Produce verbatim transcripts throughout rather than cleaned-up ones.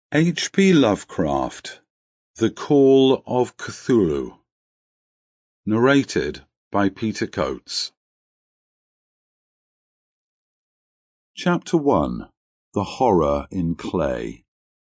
H P Lovecraft, The Call of Cthulhu. Narrated by Peter Coates. Chapter one. The Horror in Clay.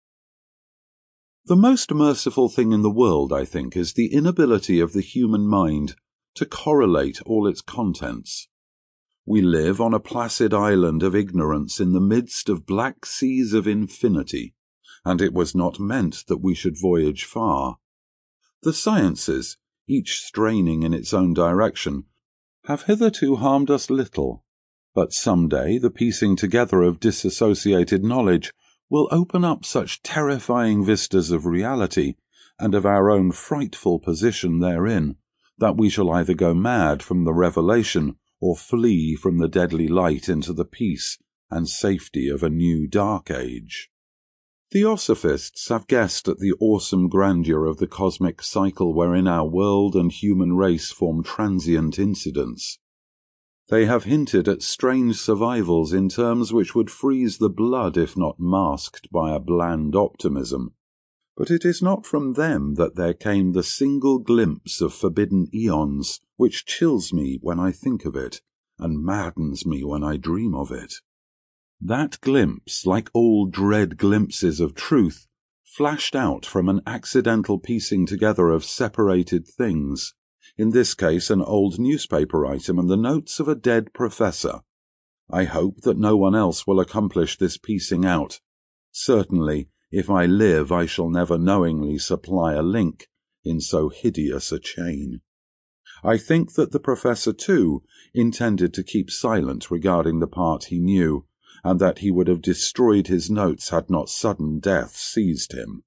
The most merciful thing in the world, I think, is the inability of the human mind to correlate all its contents. We live on a placid island of ignorance in the midst of black seas of infinity, and it was not meant that we should voyage far. The sciences, each straining in its own direction, have hitherto harmed us little, but some day the piecing together of disassociated knowledge will open up such terrifying vistas of reality and of our own frightful position therein, that we shall either go mad from the revelation or flee from the deadly light into the peace and safety of a new dark age. Theosophists have guessed at the awesome grandeur of the cosmic cycle wherein our world and human race form transient incidents. They have hinted at strange survivals in terms which would freeze the blood if not masked by a bland optimism. But it is not from them that there came the single glimpse of forbidden eons which chills me when I think of it, and maddens me when I dream of it. That glimpse, like all dread glimpses of truth, flashed out from an accidental piecing together of separated things, in this case an old newspaper item and the notes of a dead professor. I hope that no one else will accomplish this piecing out. Certainly, if I live, I shall never knowingly supply a link in so hideous a chain. I think that the professor, too, intended to keep silent regarding the part he knew, and that he would have destroyed his notes had not sudden death seized him.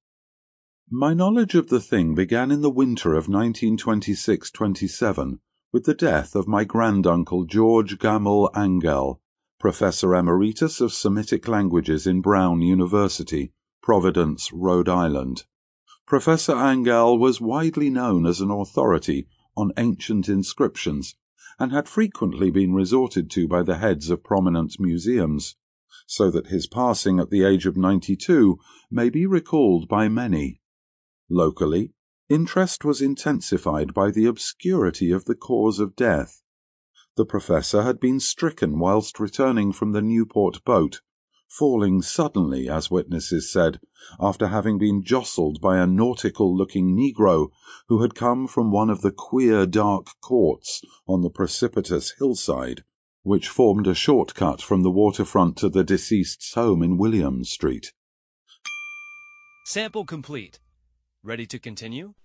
My knowledge of the thing began in the winter of nineteen twenty-six twenty-seven with the death of my granduncle George Gamal Angell, Professor Emeritus of Semitic Languages in Brown University, Providence, Rhode Island. Professor Angell was widely known as an authority on ancient inscriptions, and had frequently been resorted to by the heads of prominent museums, so that his passing at the age of ninety-two may be recalled by many. Locally, interest was intensified by the obscurity of the cause of death. The professor had been stricken whilst returning from the Newport boat, falling suddenly, as witnesses said, after having been jostled by a nautical-looking negro who had come from one of the queer dark courts on the precipitous hillside, which formed a shortcut from the waterfront to the deceased's home in William Street. Sample complete. Ready to continue?